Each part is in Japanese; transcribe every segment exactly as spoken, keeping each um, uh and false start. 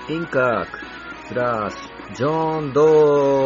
インカクスラッシュジョンドー。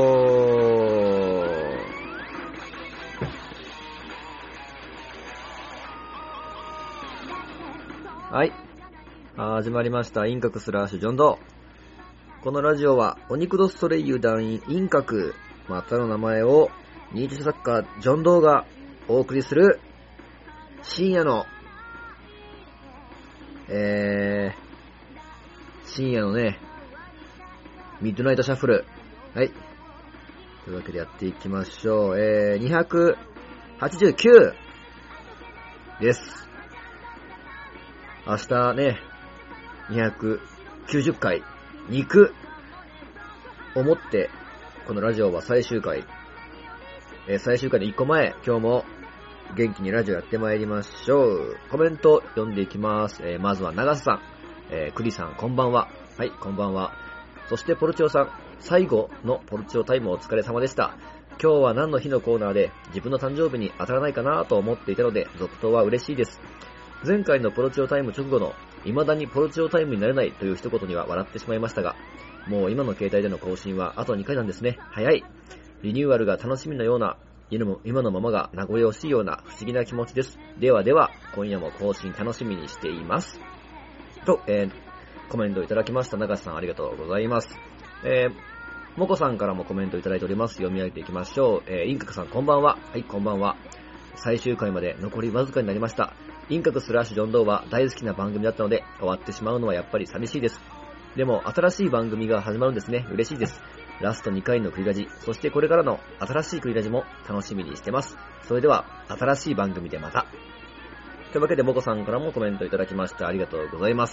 はい、始まりましたインカクスラッシュジョンドー。このラジオはお肉ドストレイユ団員インカクまたの名前を認知症作家ジョンドーがお送りする深夜のえー深夜のねミッドナイトシャッフル。はい。というわけでやっていきましょう。えー、にひゃくはちじゅうきゅうです。明日ね、にひゃくきゅうじゅっかい、肉をもって、このラジオは最終回。えー、最終回のいっこまえ、今日も元気にラジオやってまいりましょう。コメント読んでいきます。えー、まずは長瀬さん、えー、クリさん、こんばんは。はい、こんばんは。そしてポルチオさん、最後のポルチオタイムお疲れ様でした。今日は何の日のコーナーで自分の誕生日に当たらないかなと思っていたので続投は嬉しいです。前回のポルチオタイム直後の未だにポルチオタイムになれないという一言には笑ってしまいましたが、もう今の携帯での更新はあとにかいなんですね。早い。リニューアルが楽しみなような、今のままが名残惜しいような不思議な気持ちです。ではでは、今夜も更新楽しみにしています。と、えーコメントいただきました。長瀬さんありがとうございます。えー、もこさんからもコメントいただいております。読み上げていきましょう。えー、インカクさんこんばんは。はい、こんばんは。最終回まで残りわずかになりました。インカクスラッシュジョンドーは大好きな番組だったので、終わってしまうのはやっぱり寂しいです。でも、新しい番組が始まるんですね。嬉しいです。ラストにかいのクリラジ、そしてこれからの新しいクリラジも楽しみにしてます。それでは、新しい番組でまた。というわけで、もこさんからもコメントいただきました。ありがとうございます。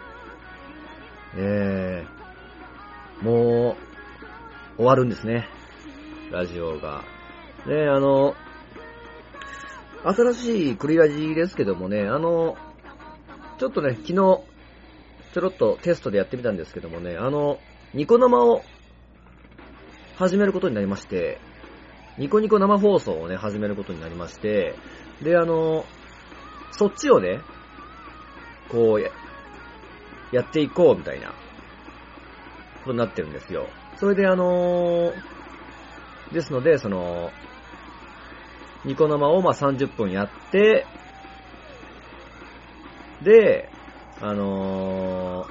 えー、もう、終わるんですね。ラジオが。ね、あの、新しいクリラジですけどもね、あの、ちょっとね、昨日、ちょろっとテストでやってみたんですけどもね、あの、ニコ生を始めることになりまして、ニコニコ生放送をね、始めることになりまして、で、あの、そっちをね、こう、やっていこうみたいなことになってるんですよ。それであのー、ですのでそのニコ生をまあさんじゅっぷんやって、であの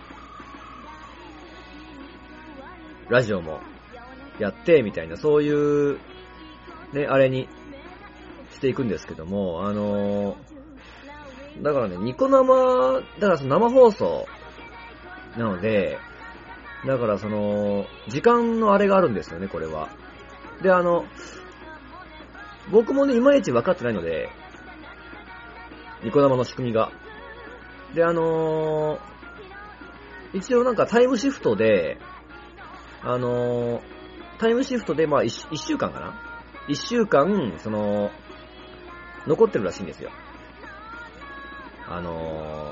ー、ラジオもやってみたいな、そういうねあれにしていくんですけども、あのー。だからね、ニコ生、だからその生放送なので、だからその、時間のあれがあるんですよね、これは。で、あの、僕もね、いまいち分かってないので、ニコ生の仕組みが。で、あのー、一応なんかタイムシフトで、あのー、タイムシフトでまあ 1, 一週間かな ?いっ 週間、その、残ってるらしいんですよ。あの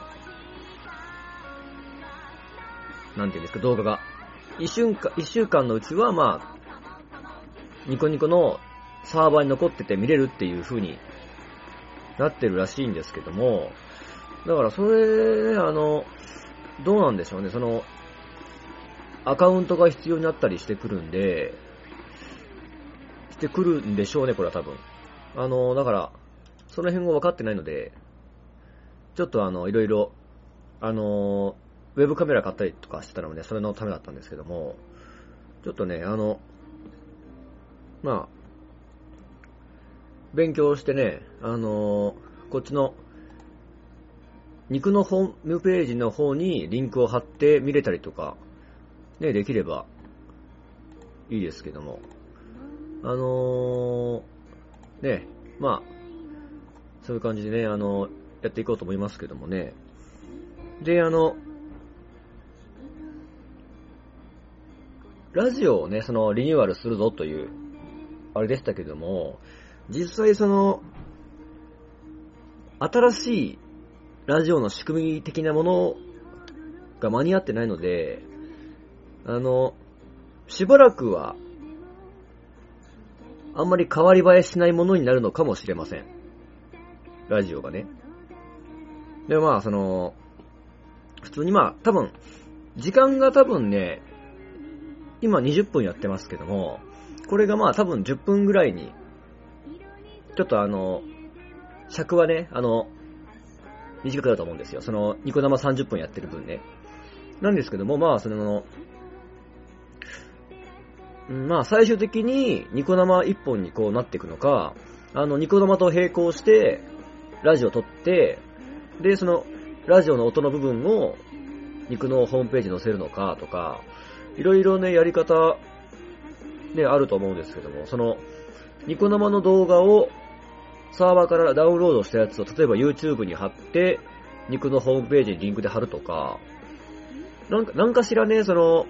ー、なんていうんですか、動画が。一週間、一週間のうちは、まあ、ニコニコのサーバーに残ってて見れるっていう風になってるらしいんですけども、だからそれ、あの、どうなんでしょうね、その、アカウントが必要になったりしてくるんで、してくるんでしょうね、これは多分。あの、だから、その辺が分かってないので、ちょっとあの、いろいろ、あの、ウェブカメラ買ったりとかしてたのもね、それのためだったんですけども、ちょっとね、あの、まあ、勉強してね、あの、こっちの、肉のホームページの方にリンクを貼って見れたりとか、ね、できればいいですけども、あのー、ね、まあ、そういう感じでね、あの、やっていこうと思いますけどもね。で、あの、ラジオをね、そのリニューアルするぞという、あれでしたけども、実際その、新しいラジオの仕組み的なものが間に合ってないので、あの、しばらくは、あんまり変わり映えしないものになるのかもしれません。ラジオがね。で、まあ、その、普通にまあ、多分、 時間が多分ね、今にじゅっぷんやってますけども、これがまあ多分じゅっぷんぐらいに、ちょっとあの、尺はね、あの、短くなると思うんですよ。その、ニコ生さんじゅっぷんやってる分ね。なんですけども、まあ、その、まあ、最終的にニコ生いっぽんにこうなっていくのか、あの、ニコ生と並行して、ラジオ撮って、で、その、ラジオの音の部分を、ニコのホームページに載せるのかとか、いろいろね、やり方、ね、あると思うんですけども、その、ニコ生の動画を、サーバーからダウンロードしたやつを、例えば YouTube に貼って、ニコのホームページにリンクで貼るとか、なんか、なんかしらね、その、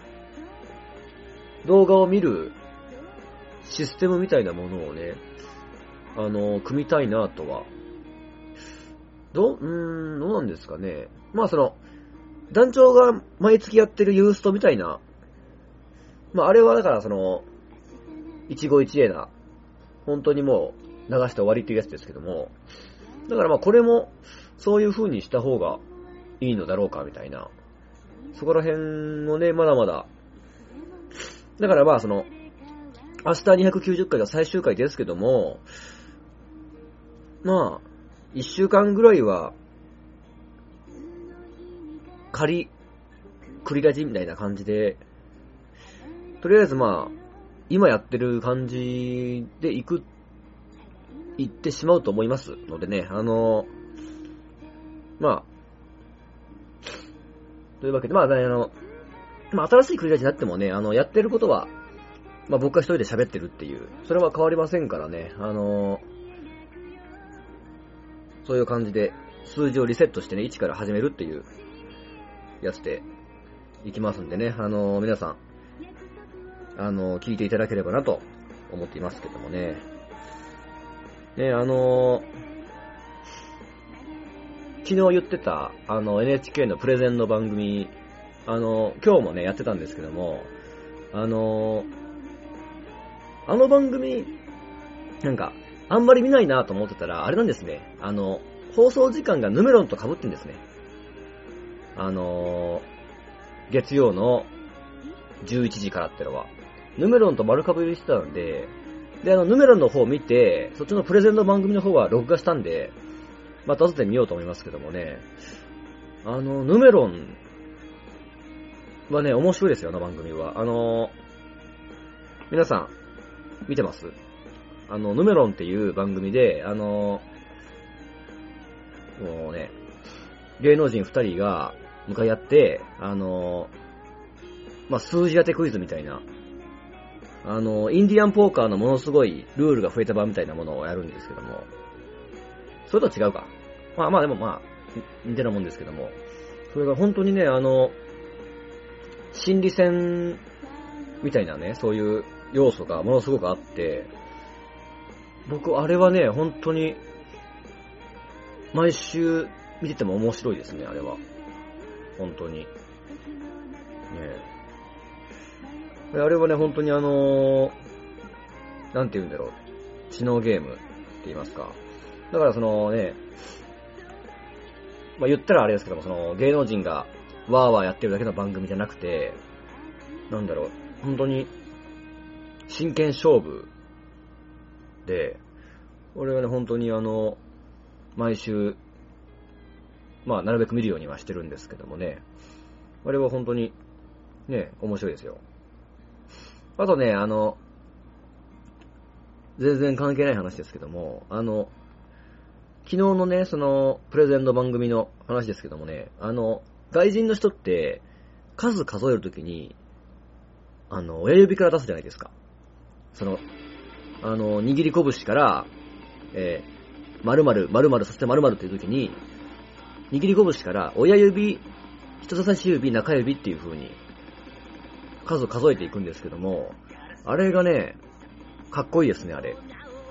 動画を見るシステムみたいなものをね、あの、組みたいなとは。ど、うーん、どうなんですかね。まあその、団長が毎月やってるユーストみたいな、まああれはだからその、一期一会な、本当にもう流して終わりっていうやつですけども、だからまあこれも、そういう風にした方がいいのだろうかみたいな。そこら辺もね、まだまだ、だからまあその、明日にひゃくきゅうじゅっかいが最終回ですけども、まあ、いっしゅうかんぐらいは、仮、繰りラジみたいな感じで、とりあえずまあ、今やってる感じで行く、行ってしまうと思いますのでね、あの、まあ、というわけで、まあ、あの、まあ、新しい繰りラジになってもね、あの、やってることは、まあ、僕が一人で喋ってるっていう、それは変わりませんからね、あの、そういう感じで、数字をリセットしてね、いちから始めるっていう、やつで、いきますんでね、あの、皆さん、あの、聞いていただければなと思っていますけどもね。ね、あの、昨日言ってた、あの、エヌエイチケー のプレゼンの番組、あの、今日もね、やってたんですけども、あの、あの番組、なんか、あんまり見ないなと思ってたら、あれなんですね、あの、放送時間がヌメロンと被ってんですね。あの、月曜のじゅういちじからってのは、ヌメロンと丸被りしてたんで、で、あの、ヌメロンの方を見て、そっちのプレゼンの番組の方は録画したんで、また後で見ようと思いますけどもね、あの、ヌメロンはね、面白いですよ、あの番組は。あの、皆さん、見てます？あの、ヌメロンっていう番組で、あの、もうね、芸能人二人が向かい合って、あの、まあ、数字当てクイズみたいな、あの、インディアンポーカーのものすごいルールが増えた版みたいなものをやるんですけども、それとは違うか。まあまあでもまあ、似てるもんですけども、それが本当にね、あの、心理戦みたいなね、そういう要素がものすごくあって、僕、あれはね、本当に、毎週見てても面白いですね、あれは。本当に。ねえ。あれはね、本当にあのー、なんて言うんだろう。知能ゲームって言いますか。だからそのね、まあ言ったらあれですけども、その芸能人がワーワーやってるだけの番組じゃなくて、なんだろう、本当に真剣勝負で、俺はね、本当にあの、毎週、まあなるべく見るようにはしてるんですけどもね、あれは本当にね、面白いですよ。あとね、あの、全然関係ない話ですけども、あの、昨日のね、その、プレゼンの番組の話ですけどもね、あの、外人の人って、数数えるときに、あの、親指から出すじゃないですか。その、あの、握り拳から、えー、〇〇、〇〇、そして〇〇っていうときに、握り拳から親指、人差し指、中指っていう風に、数を数えていくんですけども、あれがね、かっこいいですね、あれ。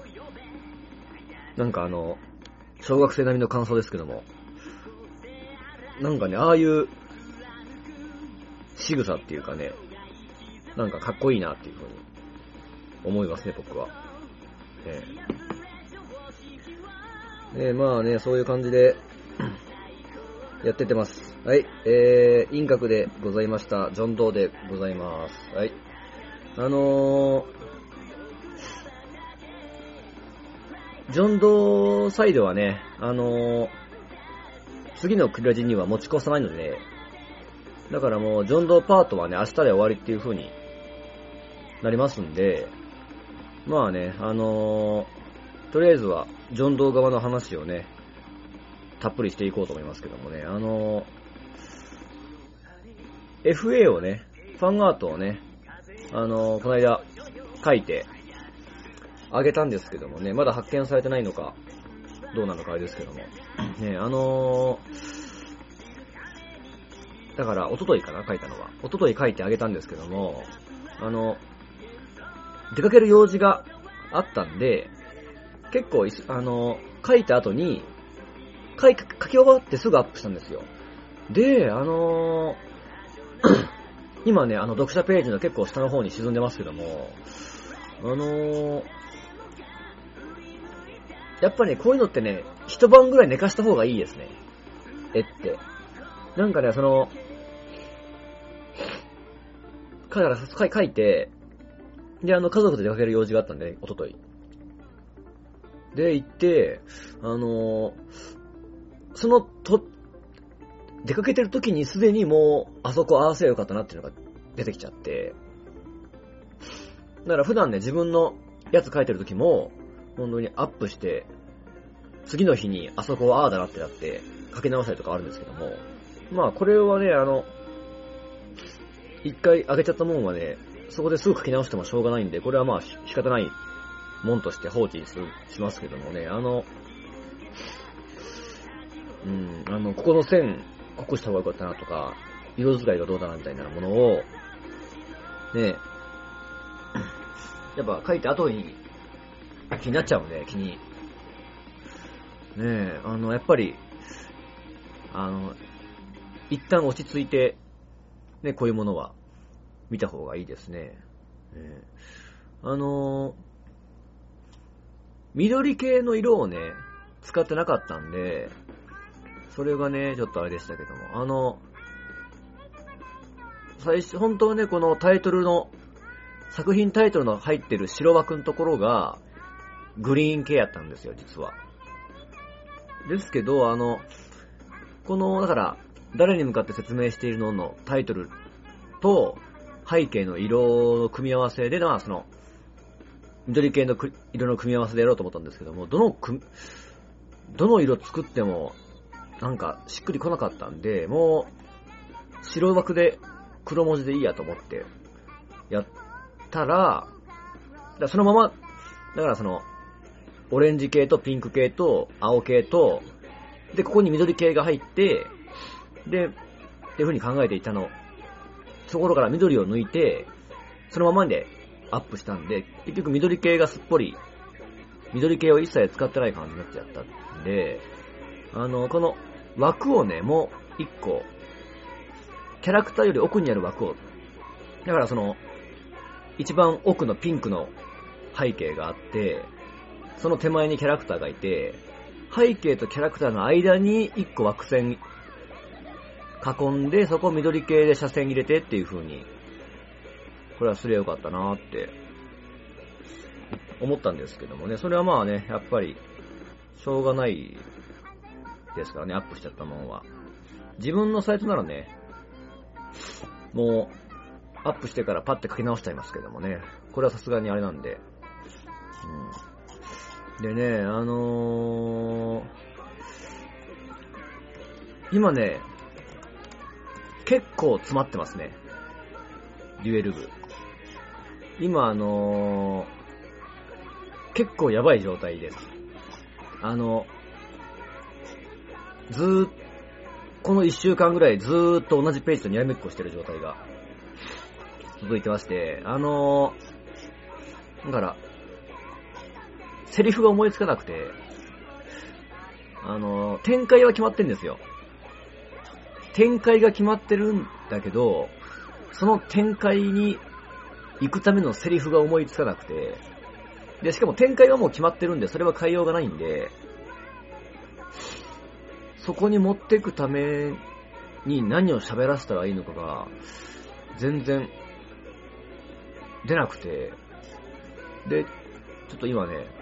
なんかあの、小学生並みの感想ですけども、なんかね、ああいう仕草っていうかね、なんかかっこいいなっていう風に思いますね、僕は。ええ。ね、まあね、そういう感じで、 やってってます。はい。えー、陰角でございました。ジョンドーでございます。はい。あのー、ジョンドーサイドはね、あのー、次のクリラジには持ち越さないので、だからもう、ジョンドーパートはね、明日で終わりっていう風になりますんで、まあね、あのー、とりあえずは、ジョンドー側の話をね、たっぷりしていこうと思いますけどもね、あのー、エフエー をね、ファンアートをね、あのー、この間書いてあげたんですけどもね、まだ発見されてないのか、どうなのかあれですけども。ね、あのー、だから、おとといかな、書いたのは。おととい書いてあげたんですけども、あの、出かける用事があったんで、結構、あの、書いた後に、書い、書き終わってすぐアップしたんですよ。で、あのー、今ね、あの、読者ページの結構下の方に沈んでますけども、あのー、やっぱね、こういうのってね、一晩ぐらい寝かした方がいいですね。絵って。なんかね、その、から書いて、で、あの、家族で出かける用事があったんで、おととい。で、行って、あのー、その、と、出かけてる時にすでにもう、あそこ合わせよかったなっていうのが出てきちゃって、だから普段ね、自分のやつ書いてる時も、本当にアップして、次の日にあそこはああだなってなって、書き直したりとかあるんですけども、まあこれはね、あの、一回上げちゃったもんはね、そこですぐ書き直してもしょうがないんで、これはまあ仕方ないもんとして放置しますけどもね、あの、うん、あの、ここの線、濃くした方が良かったなとか、色使いがどうだなみたいなものを、ね、やっぱ書いて後に気になっちゃうんで、気に。ねえ、あの、やっぱり、あの、一旦落ち着いて、ね、こういうものは見た方がいいですね。ね、あの、緑系の色をね、使ってなかったんで、それがね、ちょっとあれでしたけども、あの、最初、本当はね、このタイトルの、作品タイトルの入ってる白枠のところが、グリーン系やったんですよ、実は。ですけど、あの、この、だから、誰に向かって説明しているののタイトルと、背景の色の組み合わせで、まあ、その、緑系の色の組み合わせでやろうと思ったんですけども、どの組、どの色作っても、なんか、しっくりこなかったんで、もう、白枠で、黒文字でいいやと思って、やったら、だそのまま、だからその、オレンジ系とピンク系と青系と、で、ここに緑系が入って、で、っていう風に考えていたの。そこから緑を抜いて、そのままでアップしたんで、結局緑系がすっぽり、緑系を一切使ってない感じになっちゃったんで、あの、この枠をね、もう一個、キャラクターより奥にある枠を、だからその、一番奥のピンクの背景があって、その手前にキャラクターがいて、背景とキャラクターの間に一個枠線囲んで、そこを緑系で斜線入れてっていう風に、これはすりゃよかったなーって思ったんですけどもね、それはまあね、やっぱり、しょうがないですからね、アップしちゃったものは。自分のサイトならね、もう、アップしてからパッて書き直しちゃいますけどもね、これはさすがにあれなんで、うん。でね、あのー、今ね、結構詰まってますね。デュエル部。今あのー、結構やばい状態です。あの、ずーっと、この一週間ぐらいずーっと同じページとにらめっこしてる状態が続いてまして、あのー、だから、セリフが思いつかなくて、あのー、展開は決まってんですよ。展開が決まってるんだけど、その展開に行くためのセリフが思いつかなくて、で、しかも展開はもう決まってるんで、それは変えようがないんで、 そこに持っていくために何を喋らせたらいいのかが、全然出なくて、で、ちょっと今ね、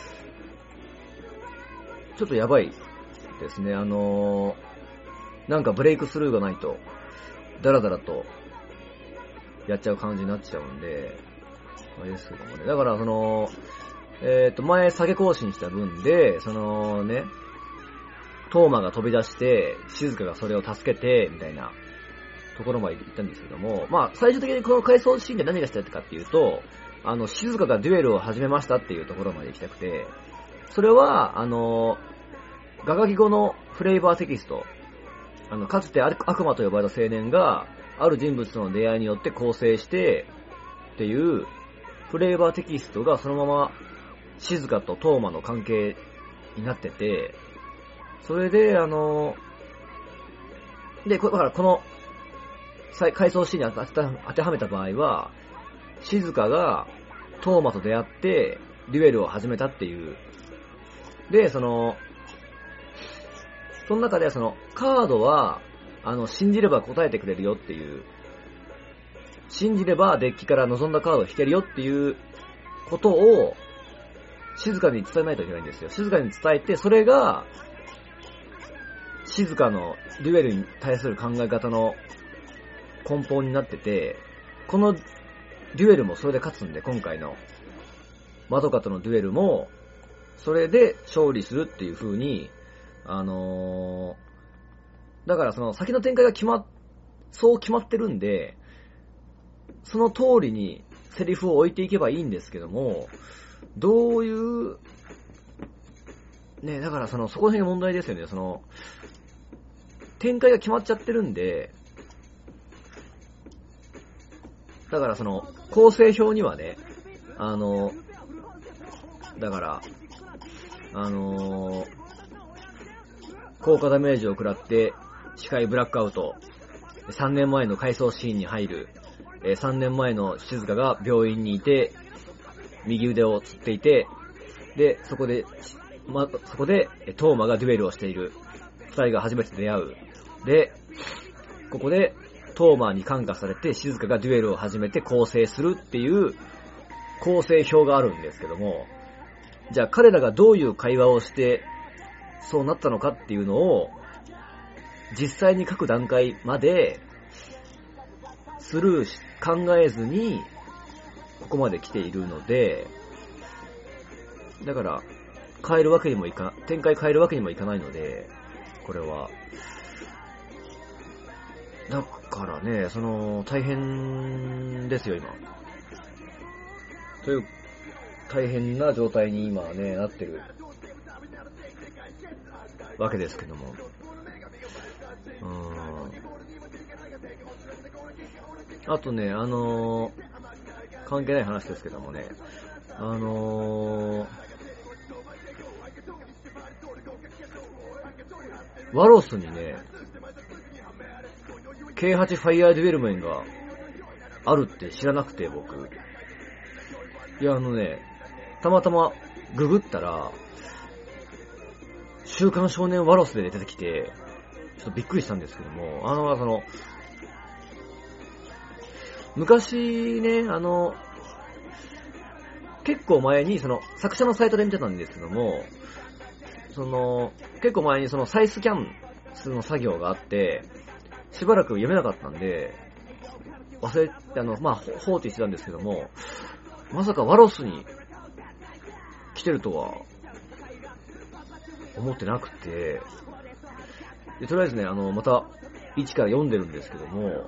ちょっとやばいですね。あのー、なんかブレイクスルーがないと、ダラダラとやっちゃう感じになっちゃうんで、あれですけどもね。だからその、えっと、前下げ更新した分で、そのね、トーマが飛び出して、静香がそれを助けて、みたいなところまで行ったんですけども、まあ、最終的にこの回想シーンで何がしたいかっていうと、あの、静香がデュエルを始めましたっていうところまで行きたくて、それは、あの、ガガギ語のフレーバーテキスト、あの、かつて悪魔と呼ばれた青年が、ある人物との出会いによって構成して、っていう、フレーバーテキストがそのまま、静香とトーマの関係になってて、それで、あの、で、だからこの、回想シーンに当てはめた場合は、静香がトーマと出会って、デュエルを始めたっていう。で、その、その中ではその、カードは、あの、信じれば答えてくれるよっていう、信じればデッキから望んだカードを引けるよっていうことを、静かに伝えないといけないんですよ。静かに伝えて、それが、静かのデュエルに対する考え方の根本になってて、このデュエルもそれで勝つんで、今回のマドカとのデュエルも、それで勝利するっていう風に、あのー、だからその先の展開が決まっ、そう決まってるんで、その通りにセリフを置いていけばいいんですけども、どういう、ね、だからその、そこら辺が問題ですよね、その、展開が決まっちゃってるんで、だからその、構成表にはね、あの、だから、あのー、効果ダメージを食らって、視界ブラックアウト、さんねんまえの回想シーンに入る、さんねんまえの静香が病院にいて、右腕をつっていて、で、そこで、ま、そこで、トーマがデュエルをしている。二人が初めて出会う。で、ここで、トーマに感化されて、静香がデュエルを始めて構成するっていう、構成表があるんですけども、じゃあ彼らがどういう会話をして、そうなったのかっていうのを、実際に書く段階まで、スルーし、考えずに、ここまで来ているので、だから、変えるわけにもいか、展開変えるわけにもいかないので、これは。だからね、その、大変ですよ、今。という、大変な状態に今ね、なってるわけですけども。うーん。あとね、あのー、関係ない話ですけどもね、あのー、ワロスにね、ケーはち ファイヤーデュエルメンがあるって知らなくて、僕。いや、あのね、たまたまググったら、週刊少年ワロスで出てきて、ちょっとびっくりしたんですけども、あの、その、昔ね、あの、結構前に、その、作者のサイトで見てたんですけども、その、結構前にその再スキャンするの作業があって、しばらく読めなかったんで、忘れて、あの、まあ、放置してたんですけども、まさかワロスに来てるとは、思ってなくて、でとりあえずね、あの、また、一から読んでるんですけども、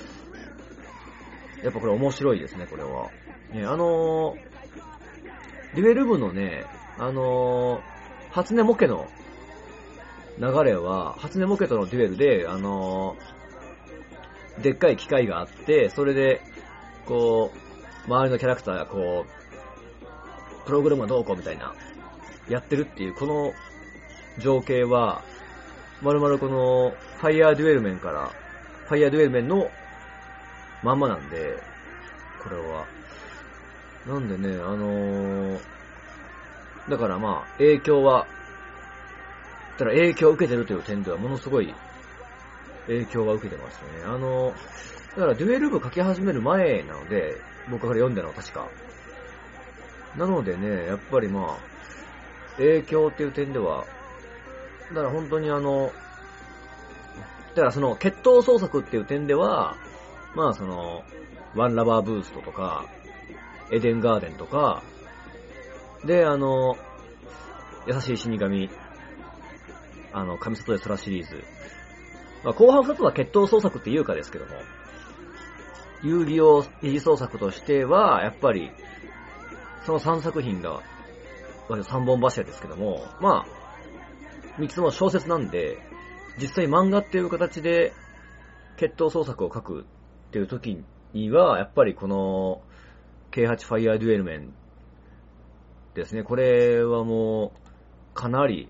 やっぱこれ面白いですね、これは。ね、あのー、デュエル部のね、あのー、初音モケの流れは、初音モケとのデュエルで、あのー、でっかい機械があって、それで、こう、周りのキャラクターがこう、プログラムがどうこうみたいな、やってるっていう、この情景は、まるまるこの、ファイヤーデュエルメンから、ファイヤーデュエルメンのまんまなんで、これは。なんでね、あのー、だからまあ、影響は、 ったら影響を受けてるという点ではものすごい影響は受けてましたね。あの、だからデュエル部書き始める前なので、僕から読んだのは確か。なのでね、やっぱりまあ、影響っていう点では、だから本当にあの、だからその決闘創作っていう点では、まあその、ワンラバーブーストとか、エデンガーデンとか、で、あの、優しい死神、あの、神里で空シリーズ。まあ後半二つは決闘創作っていうかですけども、遊戯王二次創作としては、やっぱり、そのさんさく品が、さんぼん柱ですけども、まあ、みっつも小説なんで、実際漫画っていう形で、決闘創作を書くっていう時には、やっぱりこの、ケーエイチ ファイアーデュエルメンですね。これはもう、かなり、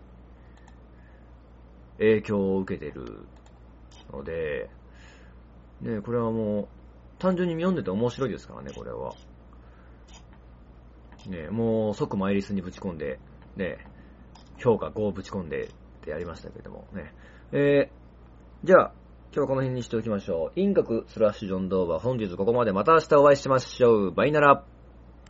影響を受けてるので、ね、これはもう、単純に読んでて面白いですからね、これは。ね、もう即マイリスにぶち込んで、ね、評価ごをぶち込んでってやりましたけれどもね。えー、じゃあ、今日はこの辺にしておきましょう。陰角スラッシュジョン動画、本日ここまで。また明日お会いしましょう。バイナラ。